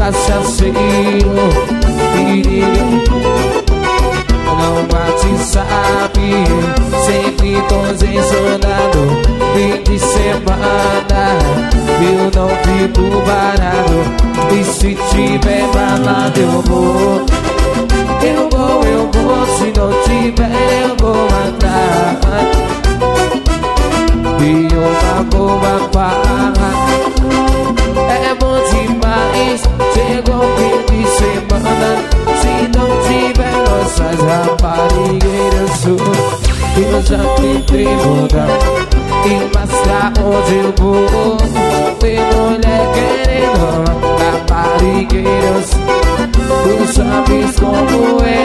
cachaceiro, não bate, sabe. Sempre tô zençonado, fim de semana eu não fico parado. E se tiver balada eu vou. Se não tiver eu vou atrás. E uma boa farra é bom demais. Chegou o fim de semana, se não tiver nossas raparigueiras, eu já tentei mudar. E mas pra onde eu vou, tem mulher querendo raparigueiras. Tu sabes como é.